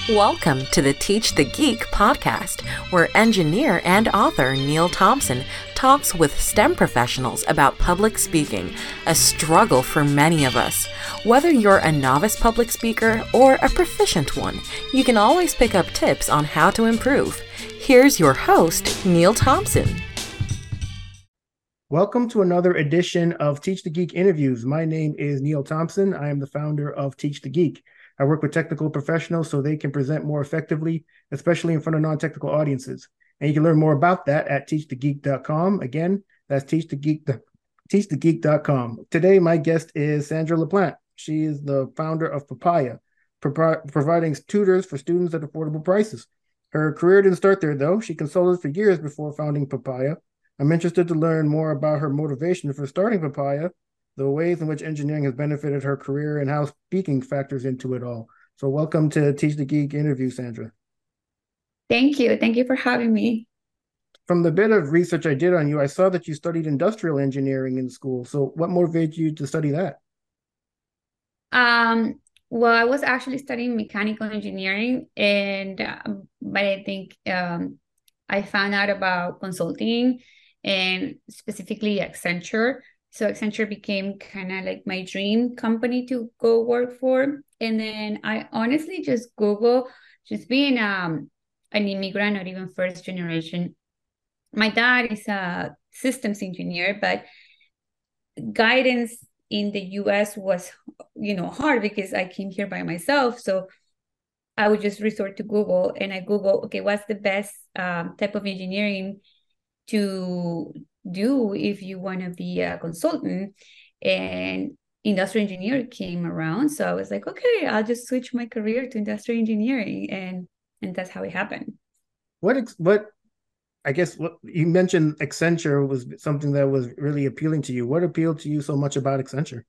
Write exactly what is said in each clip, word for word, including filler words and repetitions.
Welcome to the Teach the Geek podcast, where engineer and author Neil Thompson talks with STEM professionals about public speaking, a struggle for many of us. Whether you're a novice public speaker or a proficient one, you can always pick up tips on how to improve. Here's your host, Neil Thompson. Welcome to another edition of Teach the Geek interviews. My name is Neil Thompson. I am the founder of Teach the Geek. I work with technical professionals so they can present more effectively, especially in front of non-technical audiences. And you can learn more about that at teach the geek dot com. Again, that's teach the geek, teach the geek dot com. Today, my guest is Sandra LaPlante. She is the founder of Papaya, pro- providing tutors for students at affordable prices. Her career didn't start there, though. She consulted for years before founding Papaya. I'm interested to learn more about her motivation for starting Papaya, the ways in which engineering has benefited her career, and how speaking factors into it all. So welcome to Teach the Geek interview, Sandra. Thank you. Thank you for having me. From the bit of research I did on you, I saw that you studied industrial engineering in school. So what motivated you to study that? Um, well, I was actually studying mechanical engineering, and um, but I think um, I found out about consulting and specifically Accenture. So Accenture became kind of like my dream company to go work for. And then I honestly just Google, just being um, an immigrant or even first generation. My dad is a systems engineer, but guidance in the U S was, you know, hard because I came here by myself. So I would just resort to Google, and I Google, okay, what's the best um, type of engineering to do if you want to be a consultant? And industrial engineer came around, so I was like, okay, I'll just switch my career to industrial engineering, and and that's how it happened. What what I guess what you mentioned, Accenture was something that was really appealing to you. What appealed to you so much about Accenture?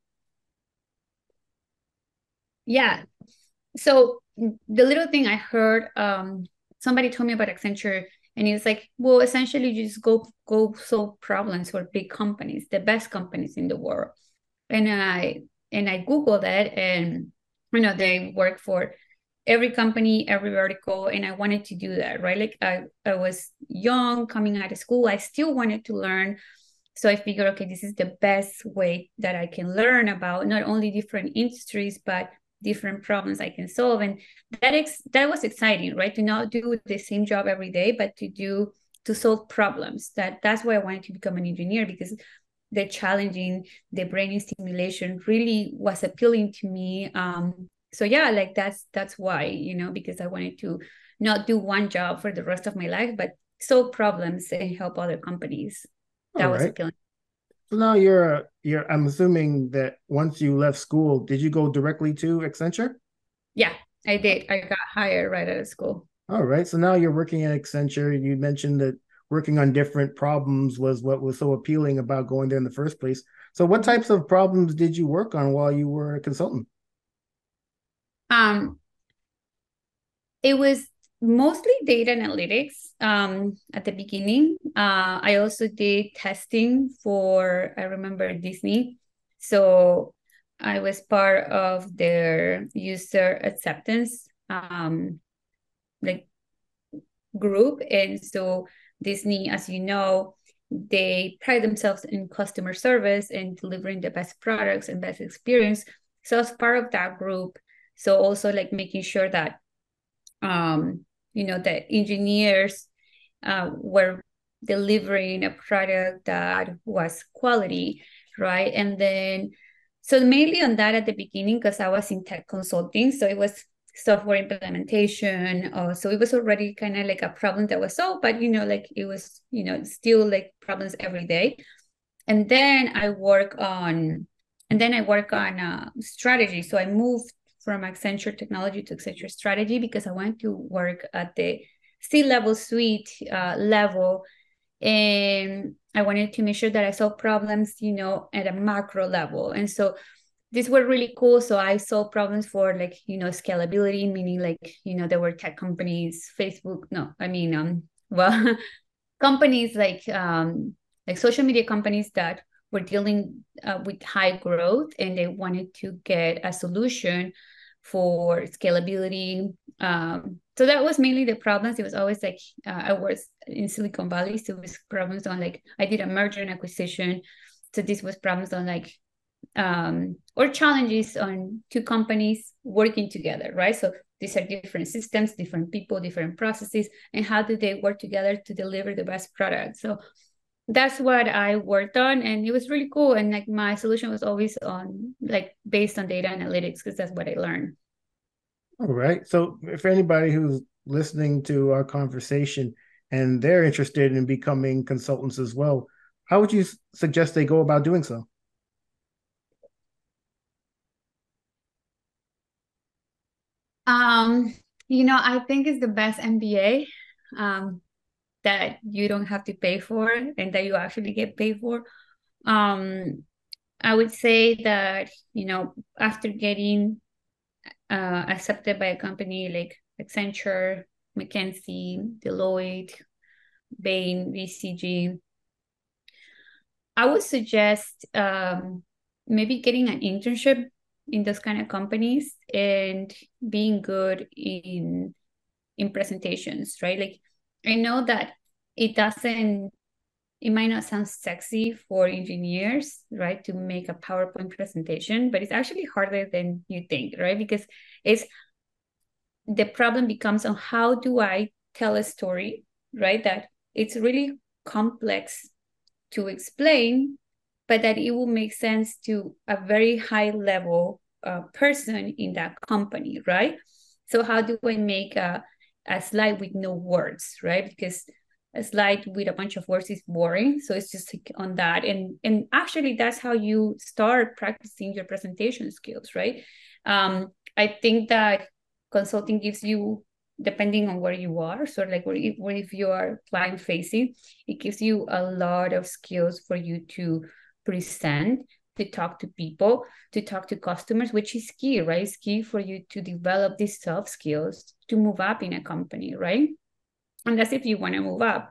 Yeah, so the little thing I heard, um somebody told me about Accenture. And he was like, well, essentially, you just go go solve problems for big companies, the best companies in the world. And I and I Googled that, and you know, they work for every company, every vertical, and I wanted to do that, right? Like I, I was young, coming out of school, I still wanted to learn. So I figured, okay, this is the best way that I can learn about not only different industries, but different problems I can solve. And that ex- that was exciting, right? To not do the same job every day, but to do to solve problems. That that's why I wanted to become an engineer, because the challenging, the brain stimulation really was appealing to me. Um, so yeah, like that's that's why, you know, because I wanted to not do one job for the rest of my life, but solve problems and help other companies. That All was right. appealing. So now you're you're I'm assuming that once you left school, did you go directly to Accenture? Yeah, I did. I got hired right out of school. All right. So now you're working at Accenture. You mentioned that working on different problems was what was so appealing about going there in the first place. So what types of problems did you work on while you were a consultant? Um, it was mostly data analytics um, at the beginning. Uh, I also did testing for, I remember Disney. So I was part of their user acceptance um, like group. And so Disney, as you know, they pride themselves in customer service and delivering the best products and best experience. So as part of that group, so also like making sure that um, you know, the engineers uh, were delivering a product that was quality, right? And then, so mainly on that at the beginning, because I was in tech consulting, so it was software implementation. Uh, so it was already kind of like a problem that was solved, but you know, like it was, you know, still like problems every day. And then I work on, and then I work on uh, strategy. So I moved from Accenture Technology to Accenture Strategy because I wanted to work at the C-level suite uh, level. And I wanted to make sure that I solve problems, you know, at a macro level. And so these were really cool. So I solved problems for like, you know, scalability, meaning like, you know, there were tech companies, Facebook, no, I mean, um, well, companies like, um, like social media companies that were dealing uh, with high growth, and they wanted to get a solution for scalability. Um, so that was mainly the problems. It was always like uh, I was in Silicon Valley, so it was problems on like I did a merger and acquisition. So this was problems on like um, or challenges on two companies working together, right? So these are different systems, different people, different processes, and how do they work together to deliver the best product? So that's what I worked on, and it was really cool. And like my solution was always on like based on data analytics because that's what I learned. All right. So if anybody who's listening to our conversation and they're interested in becoming consultants as well, how would you suggest they go about doing so? Um, you know, I think it's the best M B A um, that you don't have to pay for and that you actually get paid for. Um, I would say that, you know, after getting uh, accepted by a company like Accenture, McKinsey, Deloitte, Bain, B C G, I would suggest um, maybe getting an internship in those kind of companies and being good in in presentations, right? Like I know that it doesn't, it might not sound sexy for engineers, right, to make a PowerPoint presentation, but it's actually harder than you think, right? Because it's the problem becomes on how do I tell a story, right? That it's really complex to explain, but that it will make sense to a very high level uh, person in that company, right? So how do I make a, a slide with no words, right? Because a slide with a bunch of words is boring. So it's just like on that. And, and actually that's how you start practicing your presentation skills, right? Um, I think that consulting gives you, depending on where you are, so like where if, where if you are client facing, it gives you a lot of skills for you to present, to talk to people, to talk to customers, which is key, right? It's key for you to develop these soft skills to move up in a company, right? And that's if you want to move up.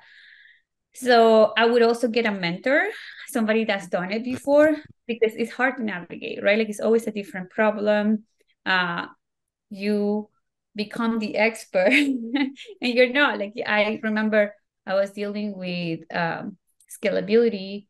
So I would also get a mentor, somebody that's done it before, because it's hard to navigate, right? Like it's always a different problem. Uh, you become the expert and you're not. Like I remember I was dealing with um, scalability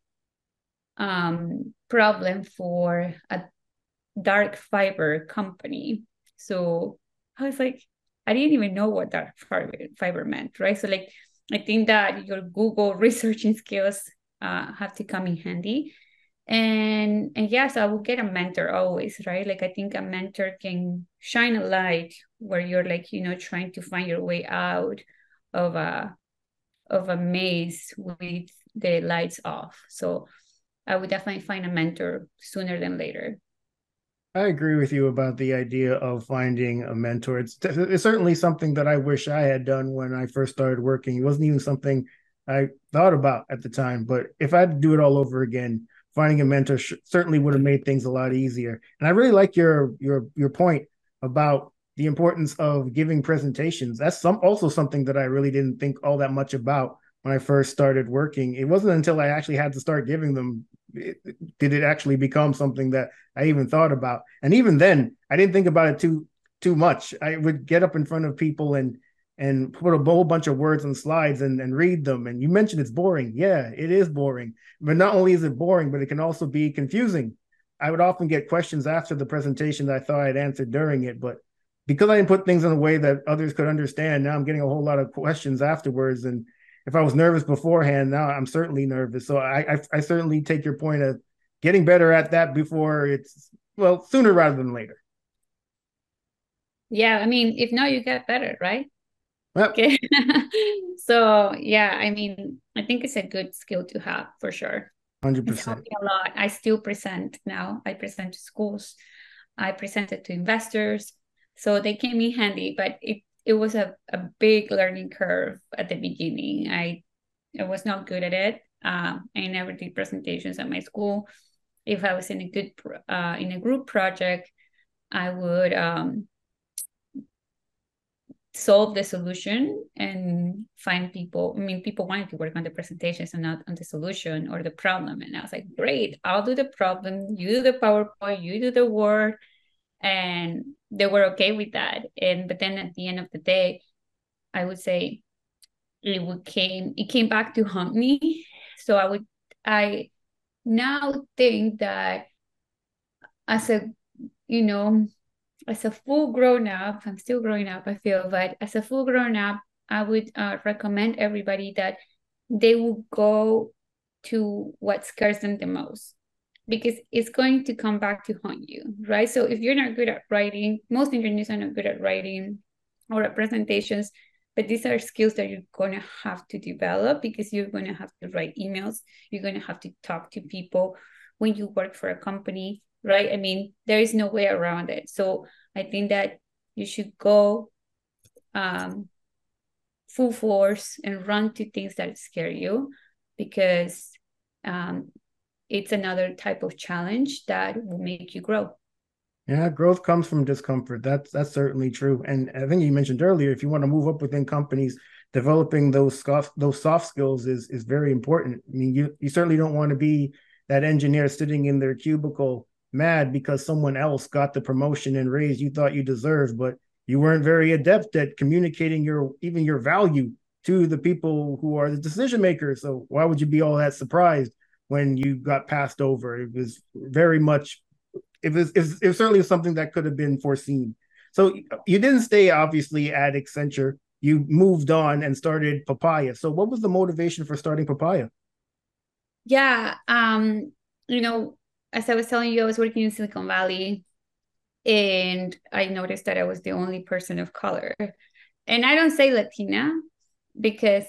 um, problem for a dark fiber company. So I was like, I didn't even know what dark fiber, fiber meant, right? So like, I think that your Google researching skills uh, have to come in handy. And and yes, yeah, so I will get a mentor always, right? Like I think a mentor can shine a light where you're like, you know, trying to find your way out of a of a maze with the lights off. So I would definitely find a mentor sooner than later. I agree with you about the idea of finding a mentor. It's, it's certainly something that I wish I had done when I first started working. It wasn't even something I thought about at the time, but if I had to do it all over again, finding a mentor sh- certainly would have made things a lot easier. And I really like your your your point about the importance of giving presentations. That's some also something that I really didn't think all that much about when I first started working. It wasn't until I actually had to start giving them it, did it actually become something that I even thought about. And even then, I didn't think about it too too much. I would get up in front of people and and put a whole bunch of words on slides and, and read them. And you mentioned it's boring. Yeah, it is boring. But not only is it boring, but it can also be confusing. I would often get questions after the presentation that I thought I'd answered during it, but because I didn't put things in a way that others could understand, now I'm getting a whole lot of questions afterwards. And if I was nervous beforehand, now I'm certainly nervous. So I, I, I certainly take your point of getting better at that before it's, well, sooner rather than later. Yeah, I mean, if not, you get better, right? Yep. Okay. So yeah, I mean, I think it's a good skill to have for sure. one hundred It's percent. helped me a lot. I still present now. I present to schools. I presented to investors. So they came in handy, but it, it was a, a big learning curve at the beginning. I I was not good at it. Um, I never did presentations at my school. If I was in a good uh, in a group project, I would um, solve the solution and find people. I mean, people wanted to work on the presentations and not on the solution or the problem. And I was like, great, I'll do the problem. You do the PowerPoint. You do the work. and they were okay with that. And but then at the end of the day, I would say it would came it came back to haunt me. So I would I now think that as a you know as a full grown up, I'm still growing up, I feel, but as a full grown up, I would uh, recommend everybody that they will go to what scares them the most, because it's going to come back to haunt you, right? So if you're not good at writing, most engineers are not good at writing or at presentations, but these are skills that you're going to have to develop, because you're going to have to write emails, you're going to have to talk to people when you work for a company, right? I mean, there is no way around it. So I think that you should go um, full force and run to things that scare you, because um, it's another type of challenge that will make you grow. Yeah, growth comes from discomfort. That's that's certainly true. And I think you mentioned earlier, if you want to move up within companies, developing those soft those soft skills is is very important. I mean, you you certainly don't want to be that engineer sitting in their cubicle mad because someone else got the promotion and raise you thought you deserved, but you weren't very adept at communicating your even your value to the people who are the decision makers. So why would you be all that surprised when you got passed over? It was very much it was, it was, it was certainly something that could have been foreseen. So you didn't stay obviously at Accenture. You moved on and started Papaya. So what was the motivation for starting Papaya? Yeah, um, you know, as I was telling you, I was working in Silicon Valley, and I noticed that I was the only person of color. And I don't say Latina because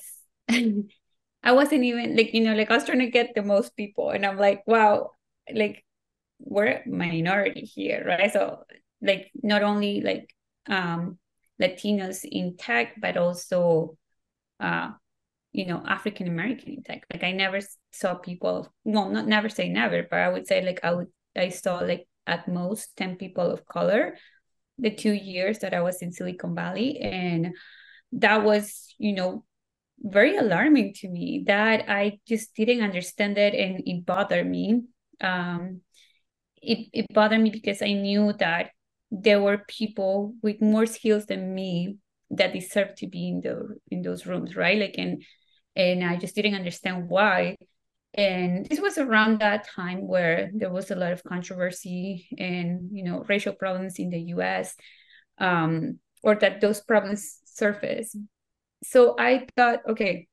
I wasn't even like, you know, like I was trying to get the most people, and I'm like, wow, like we're a minority here, right? So like not only like um Latinos in tech, but also uh you know African American in tech. Like I never saw people, well, not never say never, but I would say like I would I saw like at most ten people of color the two years that I was in Silicon Valley. And that was, you know, very alarming to me, that I just didn't understand it, and it bothered me. Um, it, it bothered me because I knew that there were people with more skills than me that deserved to be in the in those rooms, right? Like, and and I just didn't understand why. And this was around that time where there was a lot of controversy and, you know, racial problems in the U S, um, or that those problems surfaced. So I thought, okay,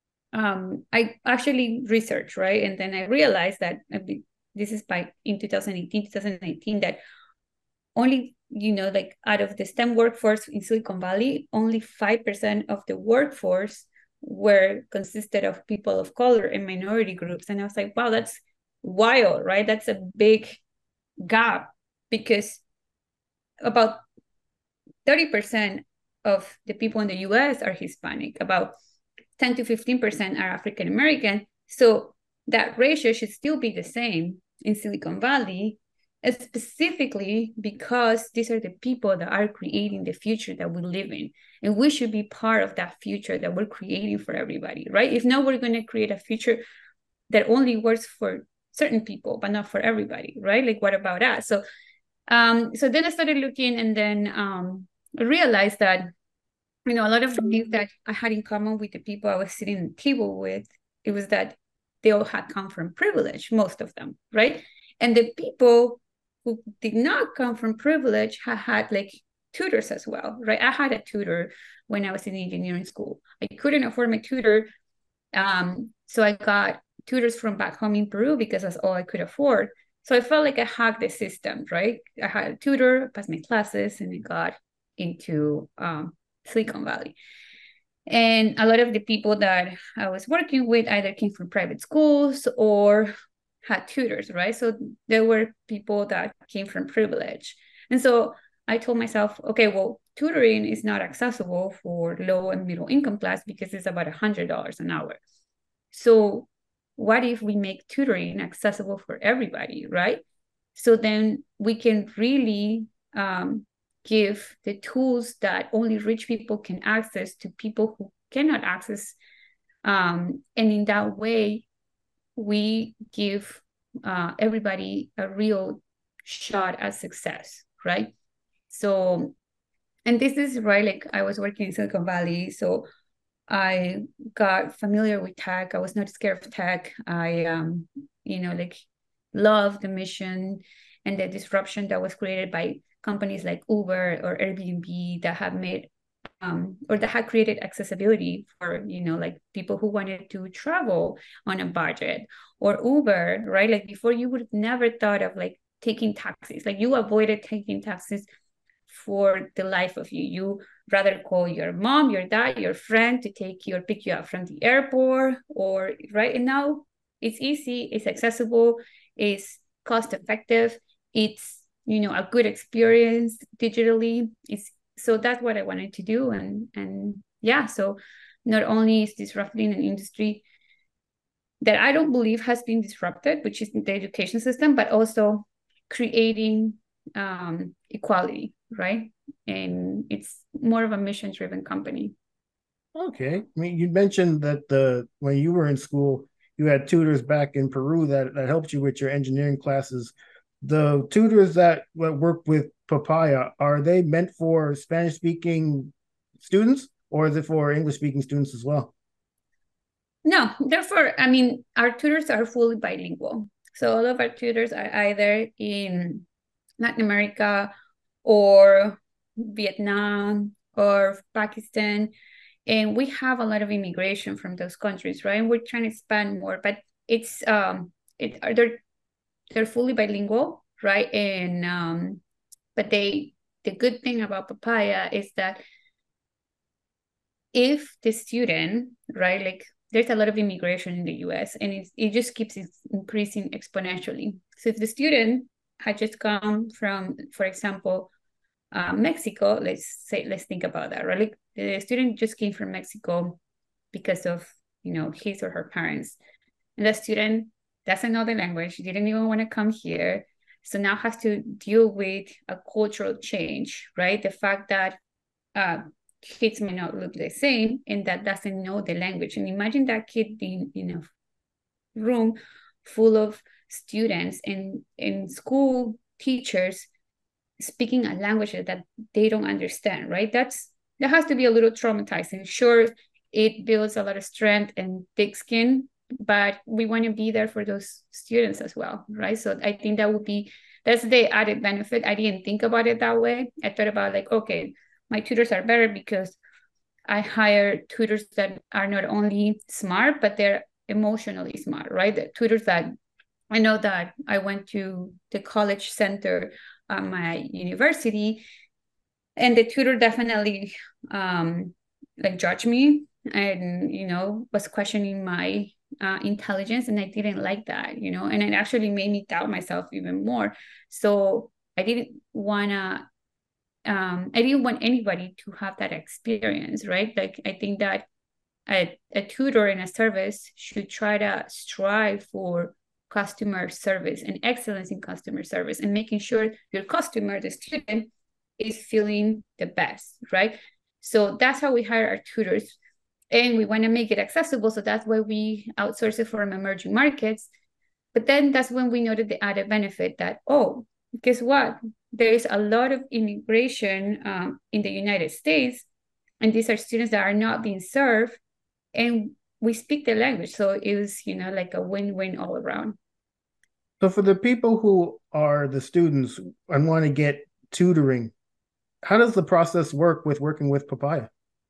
um, I actually researched, right? And then I realized that this is by in two thousand eighteen, two thousand nineteen, that only, you know, like out of the STEM workforce in Silicon Valley, only five percent of the workforce were consisted of people of color and minority groups. And I was like, wow, that's wild, right? That's a big gap, because about thirty percent of the people in the U S are Hispanic, about ten to fifteen percent are African American. So that ratio should still be the same in Silicon Valley, specifically because these are the people that are creating the future that we live in. And we should be part of that future that we're creating for everybody, right? If not, we're going to create a future that only works for certain people, but not for everybody, right? Like, what about us? So, um, so then I started looking, and then um, I realized that, you know, a lot of the things that I had in common with the people I was sitting at the table with, it was that they all had come from privilege, most of them, right? And the people who did not come from privilege had had like tutors as well, right? I had a tutor when I was in engineering school. I couldn't afford my tutor, um, so I got tutors from back home in Peru because that's all I could afford. So I felt like I hacked the system, right? I had a tutor, passed my classes, and I got into um, Silicon Valley. And a lot of the people that I was working with either came from private schools or had tutors, right? So there were people that came from privilege. And so I told myself, okay, well, tutoring is not accessible for low and middle income class because it's about one hundred dollars an hour. So what if we make tutoring accessible for everybody, right? So then we can really um, give the tools that only rich people can access to people who cannot access. Um, and in that way, we give uh, everybody a real shot at success, right? So, and this is right, like I was working in Silicon Valley, so I got familiar with tech. I was not scared of tech. I, um, you know, like loved the mission and the disruption that was created by companies like Uber or Airbnb that have made um, or that had created accessibility for, you know, like people who wanted to travel on a budget, or Uber, right? Like before, you would have never thought of like taking taxis. Like you avoided taking taxis for the life of you. You rather call your mom, your dad, your friend to take you or pick you up from the airport, or right. And now it's easy, it's accessible, it's cost effective, it's, you know, a good experience digitally. It's so that's what I wanted to do. And and yeah, so not only is disrupting an industry that I don't believe has been disrupted, which is the education system, but also creating um, equality, right? And it's more of a mission-driven company. Okay. I mean, you mentioned that the when you were in school, you had tutors back in Peru that, that helped you with your engineering classes. The tutors that work with Papaya, are they meant for Spanish-speaking students, or is it for English-speaking students as well? No, therefore, I mean, our tutors are fully bilingual. So all of our tutors are either in Latin America or Vietnam or Pakistan. And we have a lot of immigration from those countries, right? And we're trying to expand more, but it's um it they're they're fully bilingual, right? And um but they the good thing about Papaya is that if the student, right, like there's a lot of immigration in the U S and it's, it just keeps increasing exponentially. So if the student had just come from, for example, uh, Mexico, let's say, let's think about that, right? Like the student just came from Mexico because of, you know, his or her parents. And the student doesn't know the language, didn't even want to come here. So now has to deal with a cultural change, right? The fact that uh, kids may not look the same and that doesn't know the language. And imagine that kid being in a room full of students and in school teachers speaking a language that they don't understand, right? That's that has to be a little traumatizing. Sure, it builds a lot of strength and thick skin, but we want to be there for those students as well, right? So I think that would be that's the added benefit. I didn't think about it that way. I thought about like, okay, my tutors are better because I hire tutors that are not only smart, but they're emotionally smart, right? The tutors that I know that I went to the college center at my university, and the tutor definitely um, like judged me and, you know, was questioning my uh, intelligence. And I didn't like that, you know, and it actually made me doubt myself even more. So I didn't want to um, I didn't want anybody to have that experience, right? Like, I think that a, a tutor in a service should try to strive for customer service and excellence in customer service and making sure your customer, the student, is feeling the best, right? So that's how we hire our tutors. And we want to make it accessible. So that's why we outsource it from emerging markets. But then that's when we noted the added benefit that, oh, guess what? There is a lot of immigration um, in the United States, and these are students that are not being served, and we speak the language. So it was, you know, like a win-win all around. So for the people who are the students and want to get tutoring, how does the process work with working with Papaya?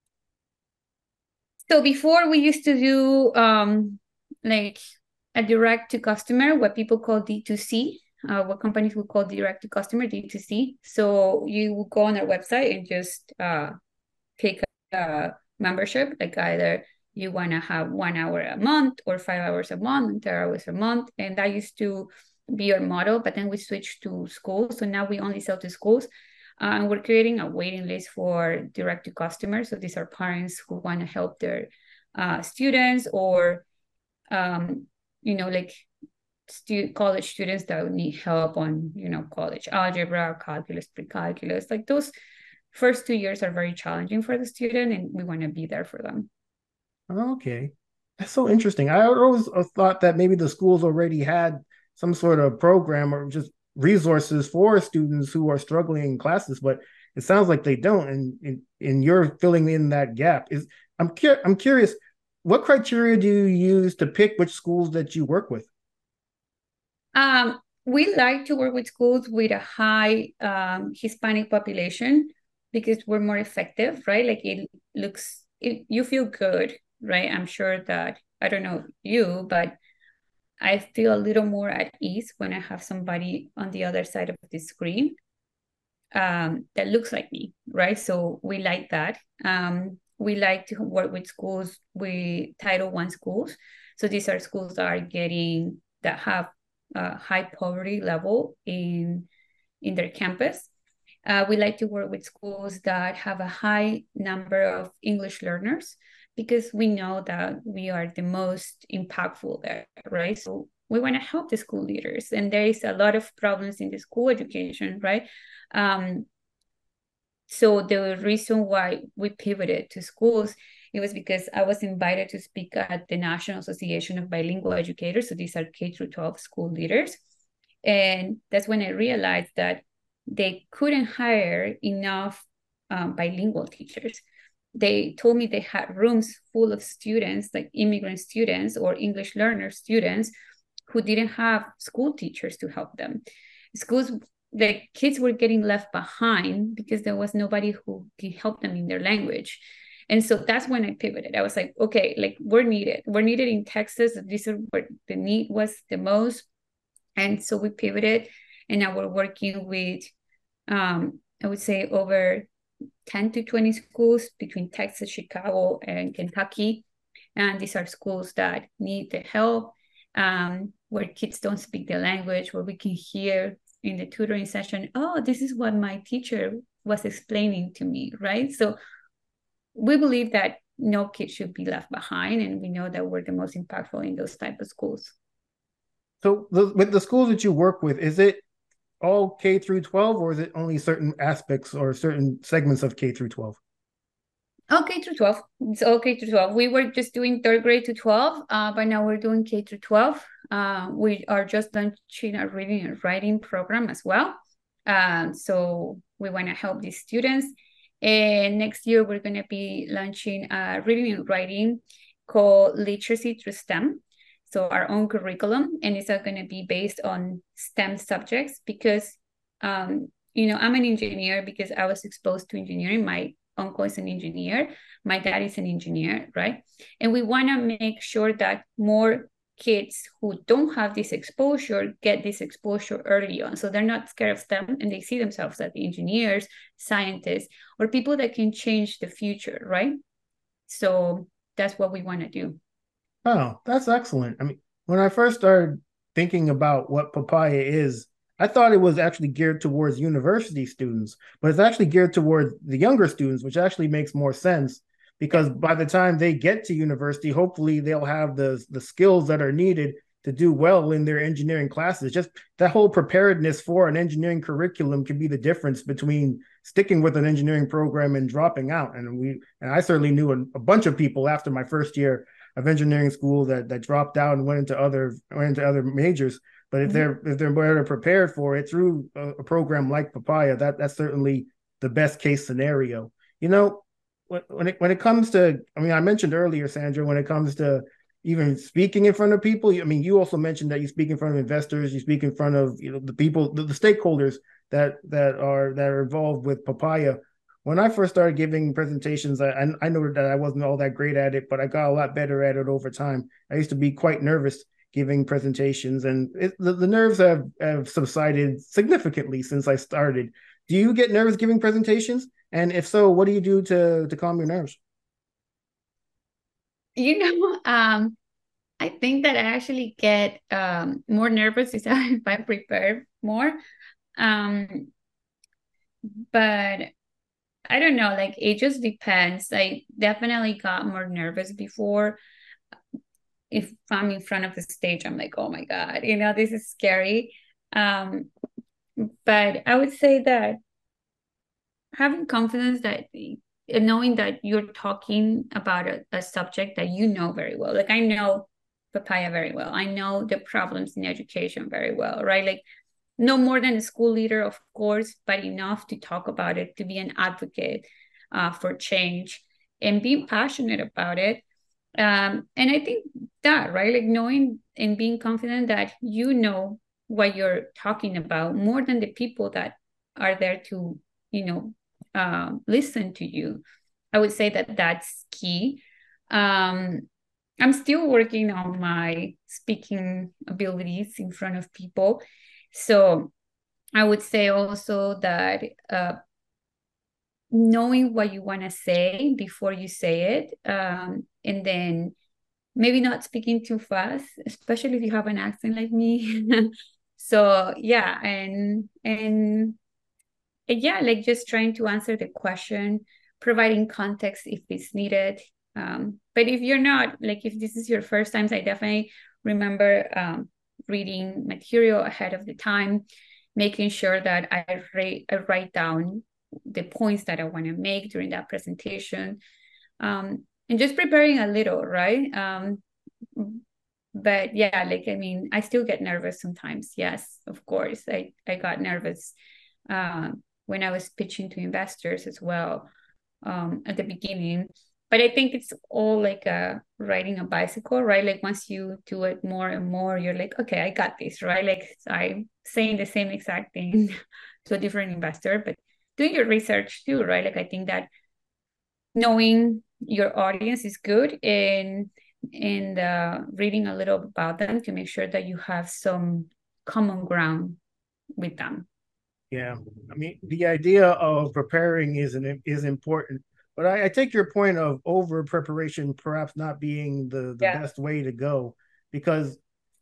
So before we used to do um, like a direct to customer, what people call D two C. Uh, what companies would call direct to customer, D two C. So you will go on our website and just uh, pick a membership, like either you want to have one hour a month or five hours a month, ten hours a month. And that used to be our model, but then we switched to schools. So now we only sell to schools. Uh, and we're creating a waiting list for direct to customers. So these are parents who want to help their uh, students or, um, you know, like stu- college students that need help on, you know, college algebra, calculus, pre-calculus. Like those first two years are very challenging for the student, and we want to be there for them. Okay. That's so interesting. I always thought that maybe the schools already had some sort of program or just resources for students who are struggling in classes, but it sounds like they don't, and and, and you're filling in that gap. Is I'm cu- I'm curious, what criteria do you use to pick which schools that you work with? Um, we like to work with schools with a high um, Hispanic population because we're more effective, right? Like it looks, it, you feel good, right? I'm sure that, I don't know you, but I feel a little more at ease when I have somebody on the other side of the screen um, that looks like me, right? So we like that. Um, we like to work with schools, with Title One schools. So these are schools that are getting, that have a high poverty level in, in their campus. Uh, we like to work with schools that have a high number of English learners because we know that we are the most impactful there, right? So we want to help the school leaders. And there is a lot of problems in the school education, right? Um, so the reason why we pivoted to schools, it was because I was invited to speak at the National Association of Bilingual Educators. So these are K through twelve school leaders. And that's when I realized that they couldn't hire enough um, bilingual teachers. They told me they had rooms full of students, like immigrant students or English learner students, who didn't have school teachers to help them. Schools, the kids were getting left behind because there was nobody who could help them in their language. And so that's when I pivoted. I was like, okay, like we're needed. We're needed in Texas. This is where the need was the most. And so we pivoted, and now we're working with, um, I would say, over ten to twenty schools between Texas, Chicago, and Kentucky. And these are schools that need the help, um, where kids don't speak the language, where we can hear in the tutoring session, oh, this is what my teacher was explaining to me, right? So we believe that no kid should be left behind, and we know that we're the most impactful in those type of schools. So the, with the schools that you work with, is it all K through twelve, or is it only certain aspects or certain segments of K through twelve? Oh, K through twelve. It's all K through twelve. We were just doing third grade to twelve, uh, but now we're doing K through twelve. Uh, we are just launching a reading and writing program as well. Um, so we want to help these students. And next year, we're going to be launching a reading and writing called Literacy Through STEM. So our own curriculum, and it's going to be based on STEM subjects because, um, you know, I'm an engineer because I was exposed to engineering. My uncle is an engineer. My dad is an engineer, right? And we want to make sure that more kids who don't have this exposure get this exposure early on. So they're not scared of STEM and they see themselves as engineers, scientists, or people that can change the future, right? So that's what we want to do. Oh, that's excellent. I mean, when I first started thinking about what Papaya is, I thought it was actually geared towards university students, but it's actually geared towards the younger students, which actually makes more sense because by the time they get to university, hopefully they'll have the, the skills that are needed to do well in their engineering classes. Just that whole preparedness for an engineering curriculum can be the difference between sticking with an engineering program and dropping out. And we, and I certainly knew a, a bunch of people after my first year of engineering school that that dropped out and went into other went into other majors. But if mm-hmm. they're if they're better prepared for it through a, a program like Papaya, that that's certainly the best case scenario. You know, when when it when it comes to, I mean, I mentioned earlier, Sandra, when it comes to even speaking in front of people, I mean, you also mentioned that you speak in front of investors, you speak in front of, you know, the people, the, the stakeholders that that are that are involved with Papaya. When I first started giving presentations, I, I know that I wasn't all that great at it, but I got a lot better at it over time. I used to be quite nervous giving presentations, and it, the, the nerves have, have subsided significantly since I started. Do you get nervous giving presentations? And if so, what do you do to, to calm your nerves? You know, um, I think that I actually get um, more nervous if I prepare more. Um, but I don't know, like it just depends. I definitely got more nervous before. If I'm in front of the stage, I'm like, oh my God, you know, this is scary. Um, but I would say that having confidence that knowing that you're talking about a, a subject that you know very well. Like I know Papaya very well. I know the problems in education very well, right? Like no more than a school leader, of course, but enough to talk about it, to be an advocate uh, for change and being passionate about it. Um, and I think that, right, like knowing and being confident that you know what you're talking about more than the people that are there to, you know, uh, listen to you. I would say that that's key. Um, I'm still working on my speaking abilities in front of people. So I would say also that uh, knowing what you want to say before you say it, um, and then maybe not speaking too fast, especially if you have an accent like me. So yeah, and and yeah, like just trying to answer the question, providing context if it's needed. Um, but if you're not, like if this is your first time, I definitely remember um, reading material ahead of the time, making sure that I, ra- I write down the points that I want to make during that presentation, um, and just preparing a little, right? Um, but yeah, like I mean, I still get nervous sometimes. Yes, of course, I I got nervous uh, when I was pitching to investors as well um, at the beginning. But I think it's all like uh, riding a bicycle, right? Like once you do it more and more, you're like, okay, I got this, right? Like I'm saying the same exact thing to a different investor, but doing your research too, right? Like I think that knowing your audience is good and and uh, reading a little about them to make sure that you have some common ground with them. Yeah, I mean, the idea of preparing is an, is important, but I, I take your point of over preparation perhaps not being the the Yeah. best way to go, because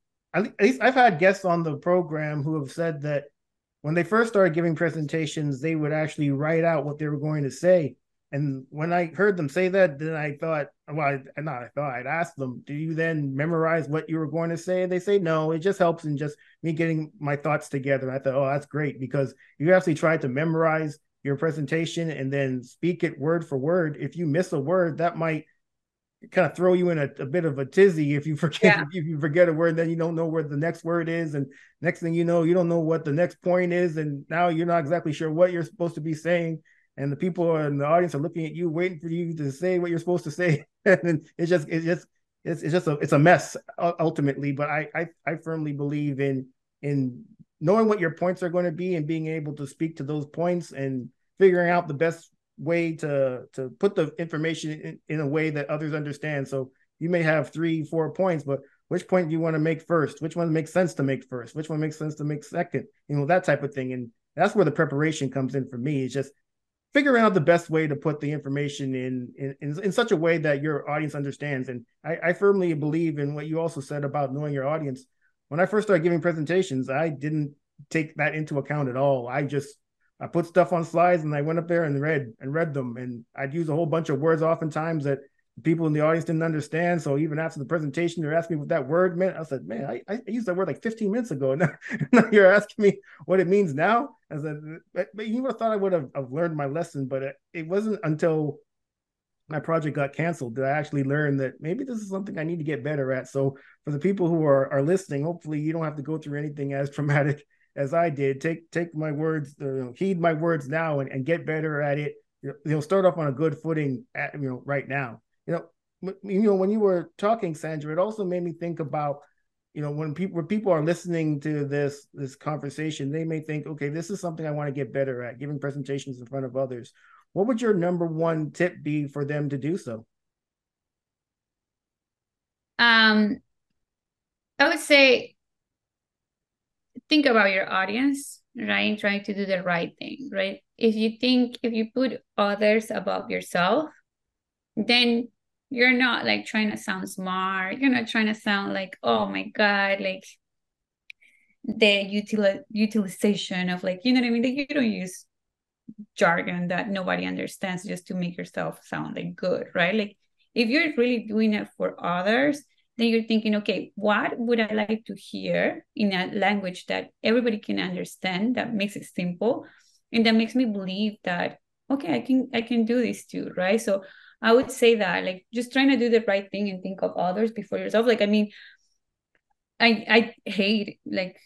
at least I've had guests on the program who have said that when they first started giving presentations, they would actually write out what they were going to say. And when I heard them say that, then I thought, well, I, not I thought I'd ask them, do you then memorize what you were going to say? And they say, no, it just helps in just me getting my thoughts together. And I thought, oh, that's great, because you actually try to memorize your presentation and then speak it word for word. If you miss a word, that might kind of throw you in a, a bit of a tizzy if you forget yeah. if you forget a word, then you don't know where the next word is, and next thing you know, you don't know what the next point is, and now you're not exactly sure what you're supposed to be saying, and the people in the audience are looking at you, waiting for you to say what you're supposed to say, and it's just it's just it's, it's just a it's a mess ultimately. But I, I I firmly believe in in knowing what your points are going to be and being able to speak to those points and figuring out the best way to to put the information in, in a way that others understand. So you may have three, four points, but which point do you want to make first? Which one makes sense to make first? Which one makes sense to make second? You know, that type of thing. And that's where the preparation comes in for me. It's just figuring out the best way to put the information in in, in, in such a way that your audience understands. And I, I firmly believe in what you also said about knowing your audience. When I first started giving presentations, I didn't take that into account at all. I just I put stuff on slides and I went up there and read and read them. And I'd use a whole bunch of words oftentimes that people in the audience didn't understand. So even after the presentation, they're asking me what that word meant. I said, man, I, I used that word like fifteen minutes ago. And now, now you're asking me what it means now. I said, but, but you would have thought I would have, have learned my lesson, but it, it wasn't until my project got canceled that I actually learned that maybe this is something I need to get better at. So for the people who are, are listening, hopefully you don't have to go through anything as traumatic as I did. Take take my words, uh, heed my words now, and, and get better at it. You know, start off on a good footing at, you know, right now. You know, you know, when you were talking, Sandra, it also made me think about, you know, when people when people are listening to this this conversation, they may think, okay, this is something I want to get better at, giving presentations in front of others. What would your number one tip be for them to do so? Um, I would say think about your audience, right? Trying to do the right thing, right? If you think, if you put others above yourself, then you're not like trying to sound smart. You're not trying to sound like, oh my God, like the util- utilization of like, you know what I mean? Like you don't use jargon that nobody understands just to make yourself sound like good, right? Like if you're really doing it for others, then you're thinking, okay, what would I like to hear in a language that everybody can understand, that makes it simple, and that makes me believe that, okay, I can I can do this too, right? So I would say that, like, just trying to do the right thing and think of others before yourself. Like, I mean, I I hate like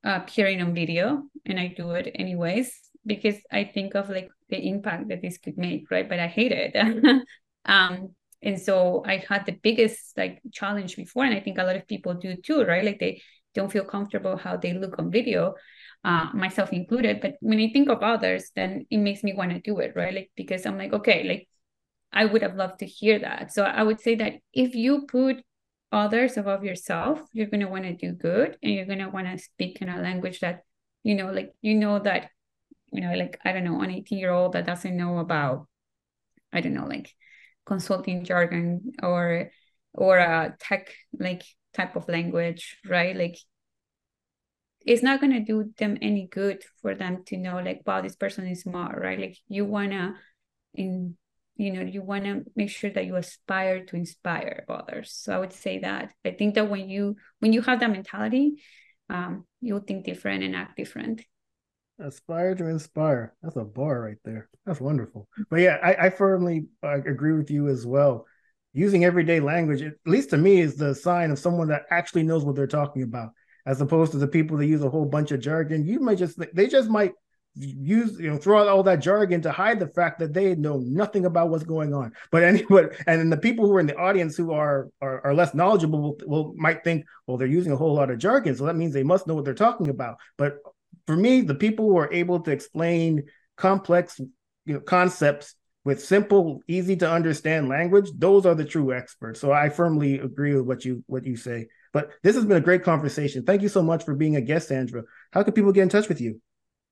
appearing on video, and I do it anyways because I think of like the impact that this could make, right? But I hate it. um, and so I had the biggest like challenge before, and I think a lot of people do too, right? Like they don't feel comfortable how they look on video, uh, myself included. But when I think of others, then it makes me want to do it, right? Like because I'm like, okay, like I would have loved to hear that. So I would say that if you put others above yourself, you're going to want to do good, and you're going to want to speak in a language that, you know, like, you know, that, you know, like, I don't know, an eighteen year old that doesn't know about, I don't know, like consulting jargon or, or a tech, like type of language, right? Like it's not going to do them any good for them to know like, wow, this person is smart, right? Like you want to, in you know, you want to make sure that you aspire to inspire others. So I would say that I think that when you when you have that mentality, um, you'll think different and act different. Aspire to inspire. That's a bar right there. That's wonderful. But yeah, I, I firmly uh, agree with you as well. Using everyday language, at least to me, is the sign of someone that actually knows what they're talking about, as opposed to the people that use a whole bunch of jargon. You might just they just might use, you know, throw out all that jargon to hide the fact that they know nothing about what's going on. But anyway, and then the people who are in the audience who are, are are less knowledgeable will, will might think, well, they're using a whole lot of jargon, so that means they must know what they're talking about. But for me, the people who are able to explain complex, you know, concepts with simple, easy to understand language, those are the true experts. So I firmly agree with what you what you say. But this has been a great conversation. Thank you so much for being a guest, Sandra. How can people get in touch with you?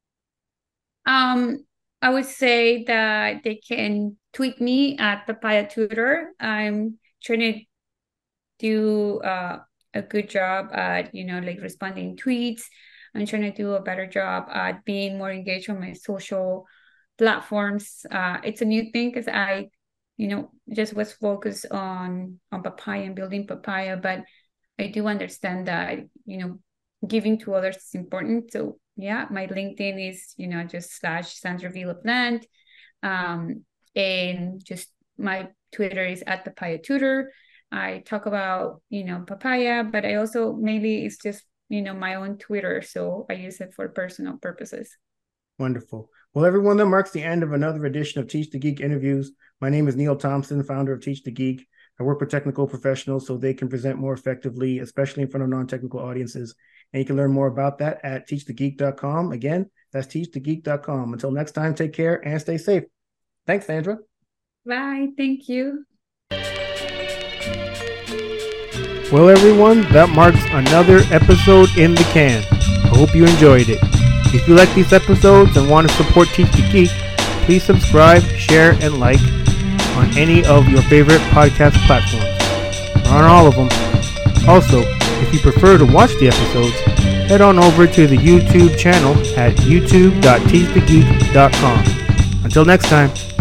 Um, I would say that they can tweet me at Papaya Tutor. I'm trying to do uh, a good job at, you know, like responding tweets. I'm trying to do a better job at being more engaged on my social platforms. Uh, it's a new thing because I, you know, just was focused on on Papaya and building Papaya, but I do understand that, you know, giving to others is important. So yeah, my LinkedIn is, you know, just slash Sandra V. LaPlante. Um, and just my Twitter is at Papaya Tutor. I talk about, you know, Papaya, but I also mainly it's just, you know, my own Twitter. So I use it for personal purposes. Wonderful. Well, everyone, that marks the end of another edition of Teach the Geek Interviews. My name is Neil Thompson, founder of Teach the Geek. I work with technical professionals so they can present more effectively, especially in front of non-technical audiences. And you can learn more about that at teach the geek dot com. Again, that's teach the geek dot com. Until next time, take care and stay safe. Thanks, Sandra. Bye. Thank you. Well, everyone, that marks another episode in the can. I hope you enjoyed it. If you like these episodes and want to support Teach the Geek, please subscribe, share, and like on any of your favorite podcast platforms. We're on all of them. Also, if you prefer to watch the episodes, head on over to the YouTube channel at youtube dot teach the geek dot com. Until next time.